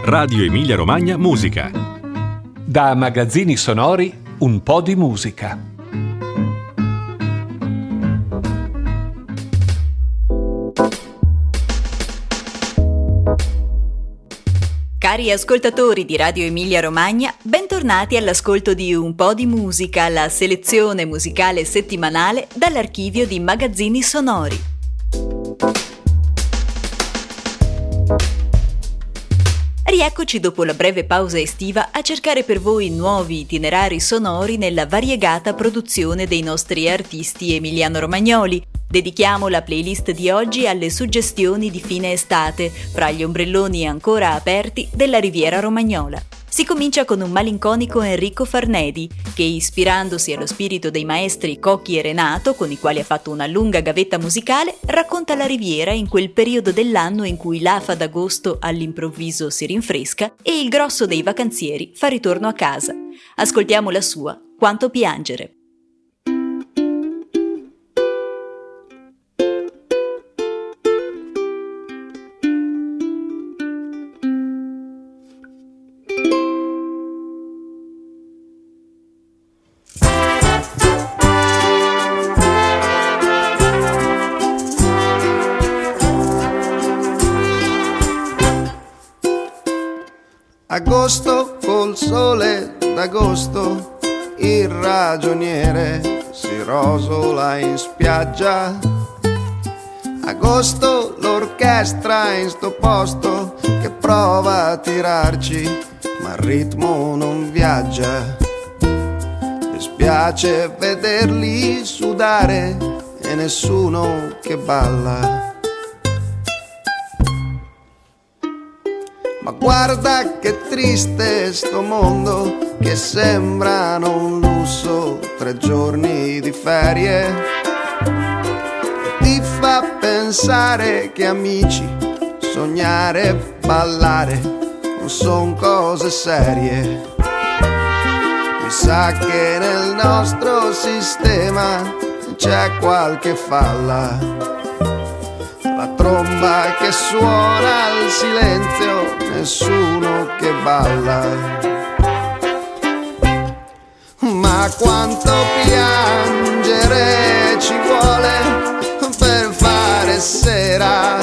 Radio Emilia Romagna Musica. Da Magazzini Sonori, un po' di musica. Cari ascoltatori di Radio Emilia Romagna, bentornati all'ascolto di Un po' di musica, la selezione musicale settimanale dall'archivio di Magazzini Sonori. Rieccoci dopo la breve pausa estiva a cercare per voi nuovi itinerari sonori nella variegata produzione dei nostri artisti emiliano-romagnoli. Dedichiamo la playlist di oggi alle suggestioni di fine estate, fra gli ombrelloni ancora aperti della Riviera Romagnola. Si comincia con un malinconico Enrico Farnedi, che ispirandosi allo spirito dei maestri Cocchi e Renato, con i quali ha fatto una lunga gavetta musicale, racconta la Riviera in quel periodo dell'anno in cui l'afa d'agosto all'improvviso si rinfresca e il grosso dei vacanzieri fa ritorno a casa. Ascoltiamo la sua Quanto piangere. Agosto col sole d'agosto, il ragioniere si rosola in spiaggia. Agosto l'orchestra in sto posto che prova a tirarci, ma il ritmo non viaggia. Mi spiace vederli sudare e nessuno che balla. Ma guarda che triste sto mondo, che sembrano un lusso 3 giorni di ferie. Ti fa pensare che amici, sognare, ballare non son cose serie. Mi sa che nel nostro sistema c'è qualche falla. La tromba che suona al silenzio, nessuno che balla. Ma quanto piangere ci vuole per fare sera,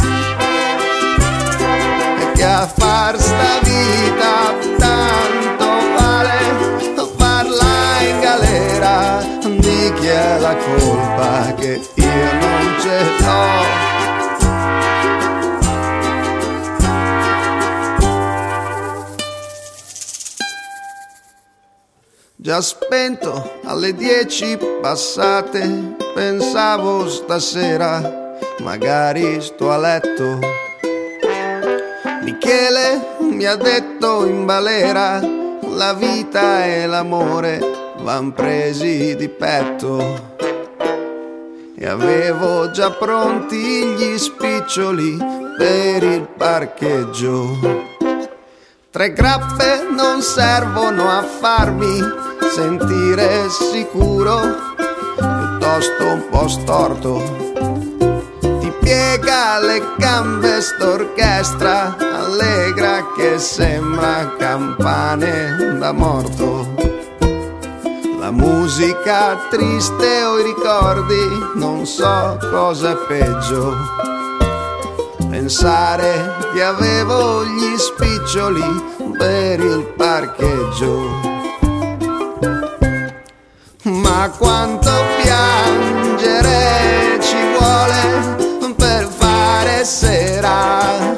e che a far sta vita tanto vale farla in galera. Di chi è la colpa che io non ce l'ho? Già spento alle 10 passate, pensavo stasera magari sto a letto. Michele mi ha detto in balera, la vita e l'amore van presi di petto. E avevo già pronti gli spiccioli per il parcheggio. 3 grappe non servono a farmi sentire sicuro, piuttosto un po' storto. Ti piega le gambe st'orchestra allegra che sembra campane da morto. La musica triste o i ricordi, non so cosa è peggio. Pensare che avevo gli spiccioli per il parcheggio. Ma quanto piangere ci vuole per fare sera,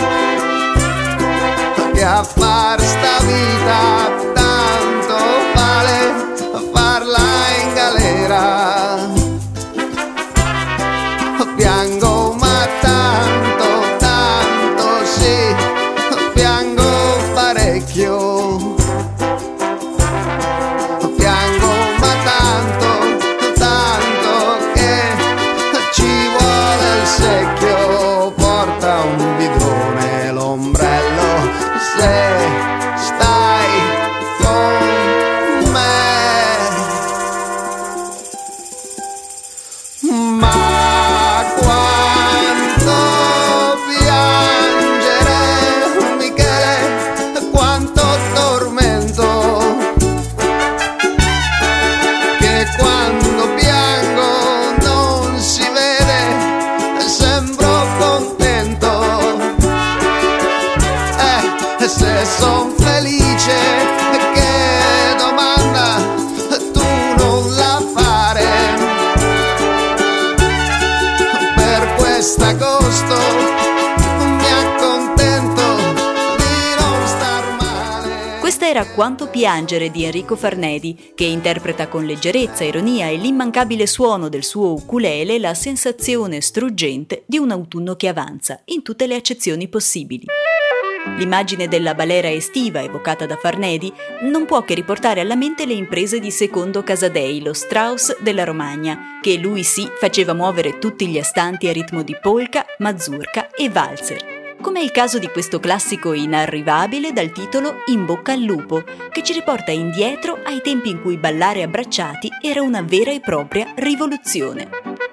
che a far sta vita tanto vale farla in galera. Piango ma tanto, tanto sì, piango parecchio. Piango ma tanto, tanto che ci vuole il secchio. Porta era Quanto piangere di Enrico Farnedi, che interpreta con leggerezza, ironia e l'immancabile suono del suo ukulele la sensazione struggente di un autunno che avanza, in tutte le accezioni possibili. L'immagine della balera estiva evocata da Farnedi non può che riportare alla mente le imprese di Secondo Casadei, lo Strauss della Romagna, che lui sì faceva muovere tutti gli astanti a ritmo di polka, mazurka e valzer. Come è il caso di questo classico inarrivabile dal titolo In bocca al lupo, che ci riporta indietro ai tempi in cui ballare abbracciati era una vera e propria rivoluzione.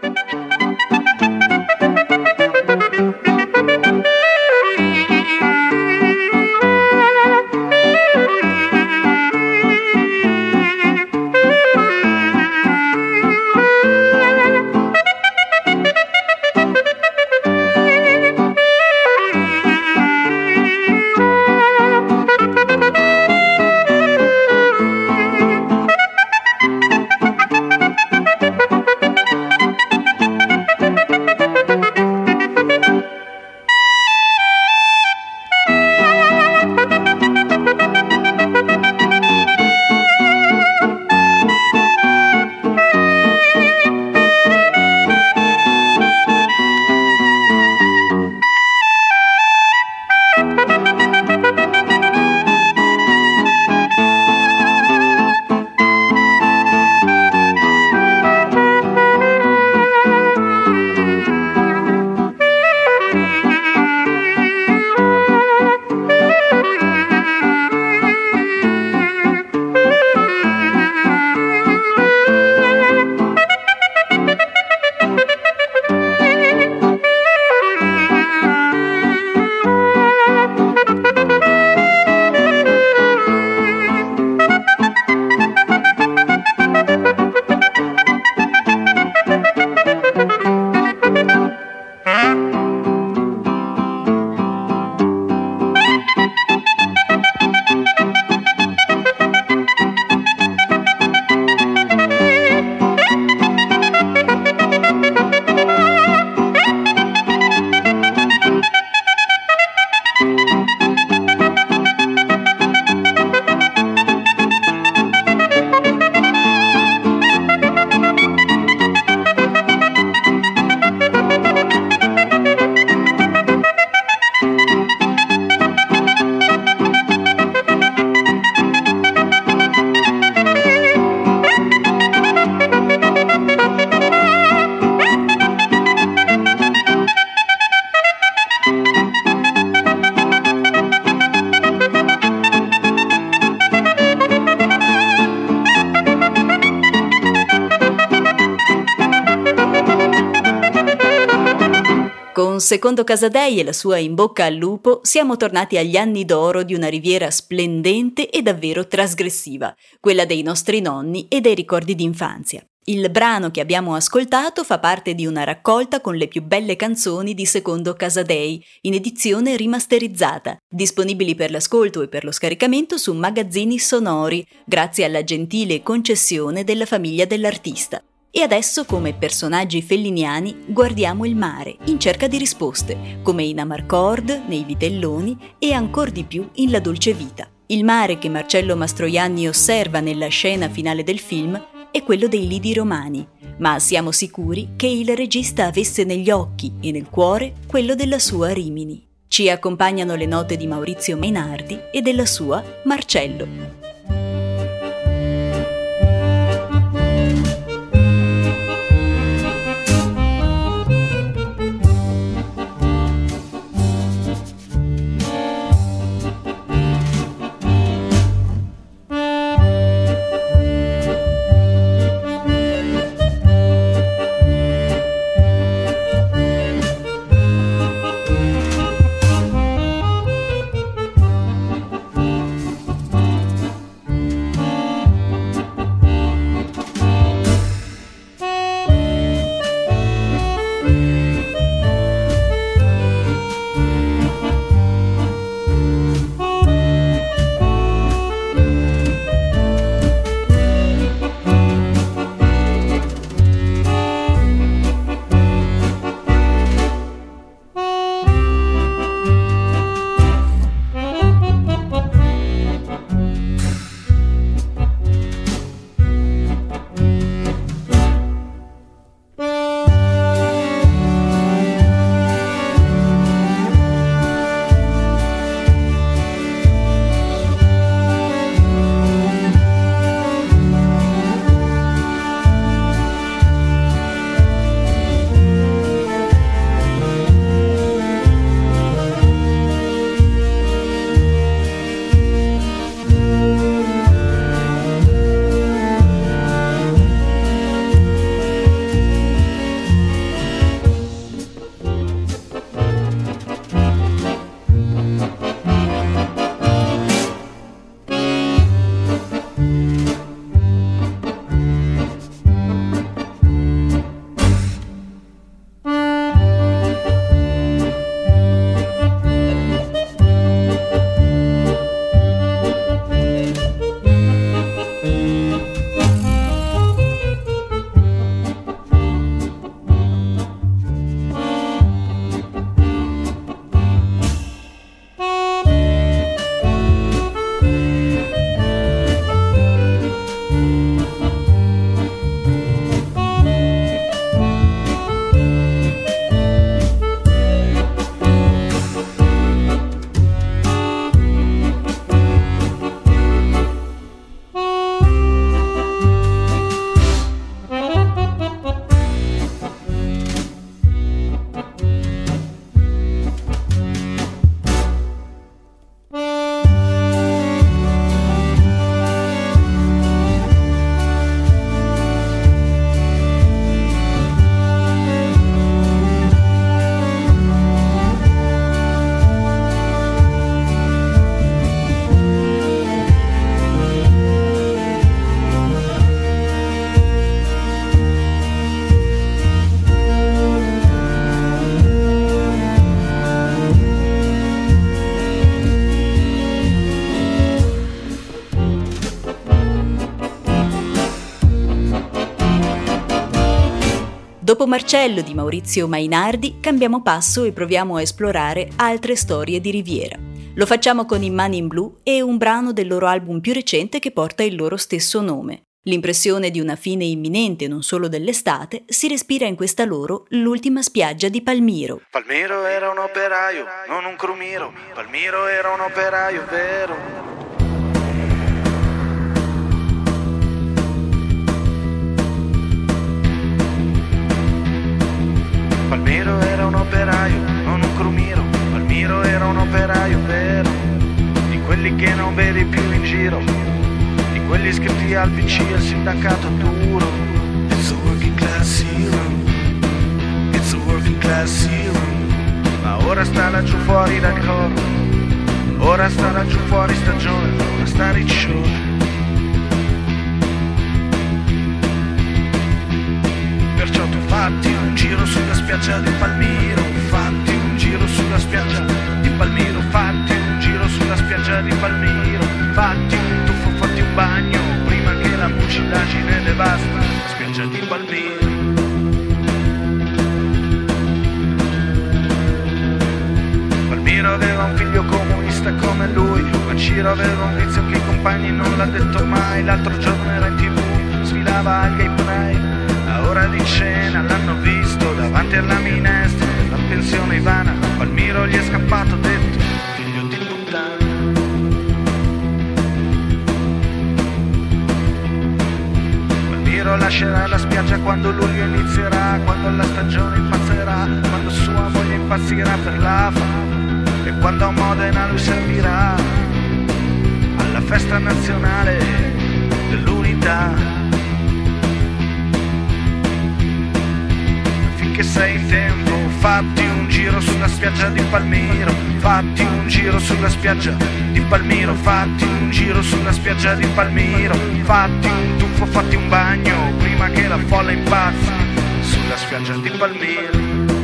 Con Secondo Casadei e la sua In bocca al lupo siamo tornati agli anni d'oro di una riviera splendente e davvero trasgressiva, quella dei nostri nonni e dei ricordi d'infanzia. Il brano che abbiamo ascoltato fa parte di una raccolta con le più belle canzoni di Secondo Casadei, in edizione rimasterizzata, disponibili per l'ascolto e per lo scaricamento su Magazzini Sonori, grazie alla gentile concessione della famiglia dell'artista. E adesso, come personaggi felliniani, guardiamo il mare in cerca di risposte, come in Amarcord, nei Vitelloni e ancor di più in La dolce vita. Il mare che Marcello Mastroianni osserva nella scena finale del film è quello dei lidi romani, ma siamo sicuri che il regista avesse negli occhi e nel cuore quello della sua Rimini. Ci accompagnano le note di Maurizio Mainardi e della sua Marcello. Dopo Marcello di Maurizio Mainardi cambiamo passo e proviamo a esplorare altre storie di Riviera. Lo facciamo con i Man in Blue e un brano del loro album più recente che porta il loro stesso nome. L'impressione di una fine imminente non solo dell'estate si respira in questa loro L'ultima spiaggia di Palmiro. Palmiro era un operaio, non un crumiro. Palmiro era un operaio vero. Palmiro era un operaio, non un crumiro. Palmiro era un operaio vero. Di quelli che non vedi più in giro, di quelli iscritti al PC e al sindacato duro. It's a working class hero, it's a working class hero. Ma ora sta laggiù fuori dal coro, ora sta laggiù fuori stagione, ora sta riccione. Perciò tu fatti un giro sulla spiaggia di Palmiro, fatti un giro sulla spiaggia di Palmiro, fatti un giro sulla spiaggia di Palmiro, fatti un tuffo, fatti un bagno, prima che la mucilagine devasta la spiaggia di Palmiro. Palmiro aveva un figlio comunista come lui, ma Ciro aveva un vizio che i compagni non l'ha detto mai. L'altro giorno era in TV, sfilava al Gay Pride. A ora di cena l'hanno visto davanti alla minestra della pensione Ivana. Palmiro gli è scappato detto, figlio di puttana. Palmiro lascerà la spiaggia quando luglio inizierà, quando la stagione impazzerà, quando sua moglie impazzirà per la fame e quando a Modena lui servirà alla festa nazionale dell'unità. Che sei in tempo, fatti un giro sulla spiaggia di Palmiro, fatti un giro sulla spiaggia di Palmiro, fatti un giro sulla spiaggia di Palmiro, fatti un tuffo, fatti un bagno, prima che la folla impazzi sulla spiaggia di Palmiro.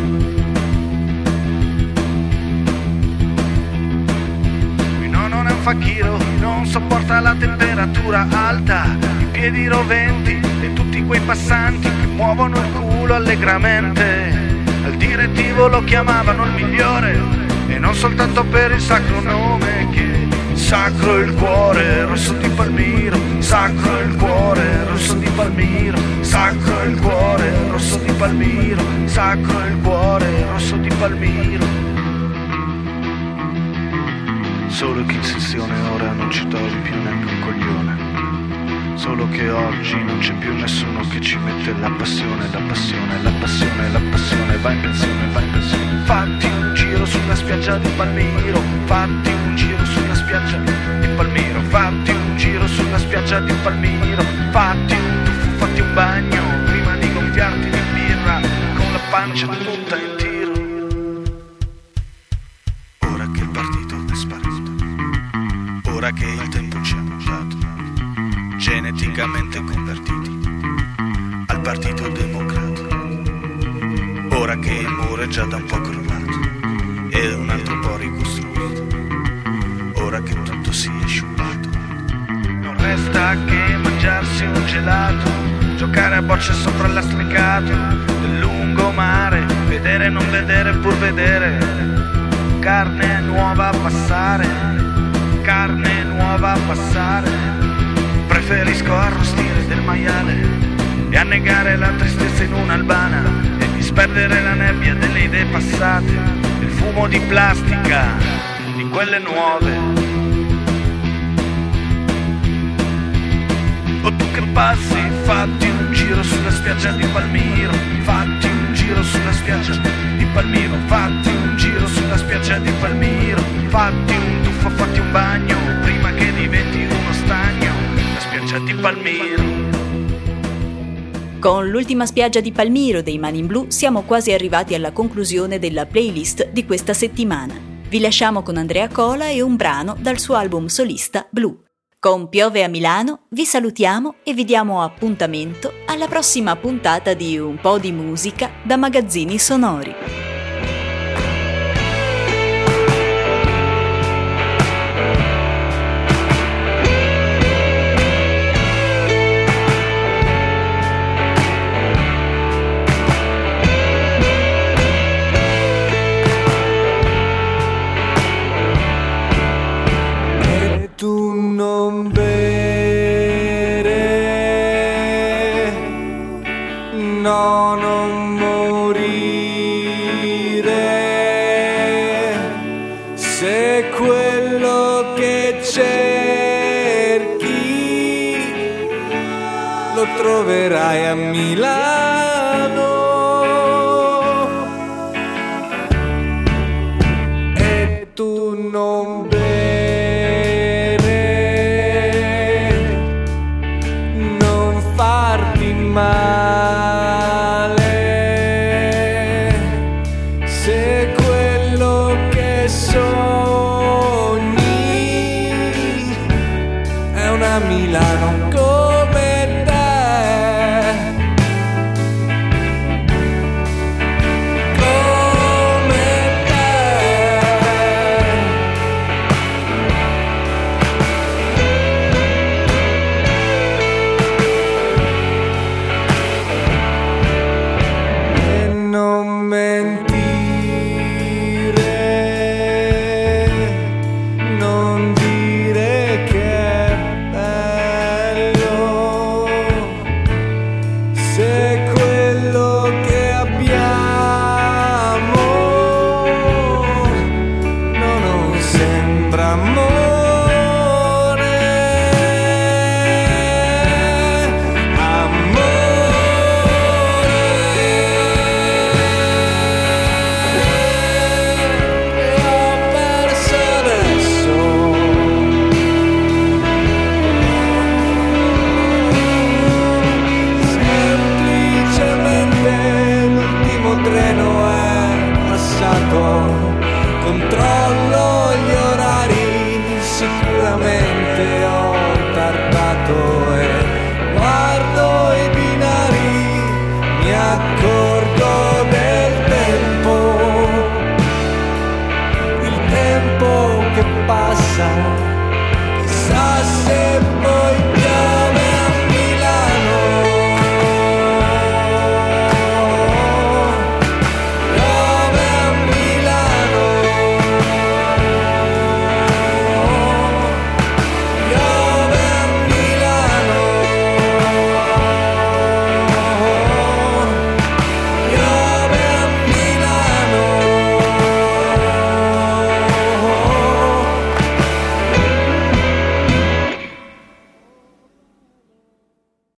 No, non è un fakiro, non sopporta la temperatura alta, i piedi roventi e tutti quei passanti che muovono il culo allegramente. Al direttivo lo chiamavano il migliore e non soltanto per il sacro nome, che sacro il cuore rosso di Palmiro, sacro il cuore rosso di Palmiro, sacro il cuore rosso di Palmiro, sacro il cuore rosso di Palmiro. Solo che in sessione ora non ci trovi più neanche un coglione. Solo che oggi non c'è più nessuno che ci mette la passione, la passione, la passione, la passione. Vai in pensione, vai in pensione. Fatti un giro sulla spiaggia di Palmiro, fatti un giro sulla spiaggia di Palmiro, fatti un giro sulla spiaggia di Palmiro, fatti un tuffo, fatti un bagno, prima di gonfiarti di birra con la pancia tutta in tiro. Ora che il partito è sparito, ora che il tempo ci ha mangiato, geneticamente convertiti al Partito Democratico. Ora che il muro è già da un po' crollato e un altro po' ricostruito, ora che tutto si è sciuppato, non resta che mangiarsi un gelato, giocare a bocce sopra il lastricato del lungomare, vedere non vedere pur vedere, carne nuova a passare, carne nuova a passare. Preferisco arrostire del maiale e annegare la tristezza in un'albana e disperdere la nebbia delle idee passate, il fumo di plastica di quelle nuove. O tu che passi, fatti un giro sulla spiaggia di Palmiro, fatti un giro sulla spiaggia di Palmiro, fatti un giro sulla spiaggia di Palmiro, fatti un tuffo, fatti un bagno, prima che diventi uno stagno, la spiaggia di Palmiro. Con l'ultima spiaggia di Palmiro dei Man in Blue siamo quasi arrivati alla conclusione della playlist di questa settimana. Vi lasciamo con Andrea Cola e un brano dal suo album solista Blue. Con Piove a Milano vi salutiamo e vi diamo appuntamento alla prossima puntata di Un po' di musica da Magazzini Sonori. che cerchi lo troverai a Milano. E tu non bere, non farti male, se quello che sogni è una Milano come te. Non mentire, non dire che è bello, se quello che abbiamo non sembra amore.